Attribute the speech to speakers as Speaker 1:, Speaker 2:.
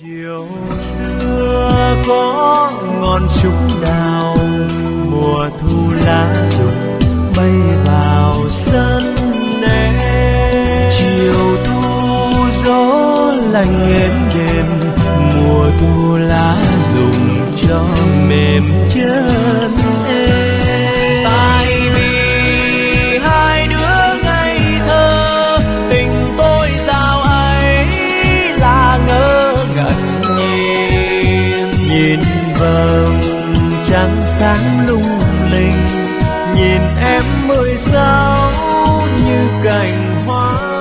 Speaker 1: Chiều xưa có ngọn trúc đào, mùa thu lá rụng bay vào sân em. Chiều thu gió lạnh êm đềm, mùa thu lá rụng cho mềm chân em. Tại vì hai đứa ngây thơ, tình tôi dạo ấy là ngơ ngẩn nhìn vầng trăng sáng lung linh, nhìn em 16 như cành hoa.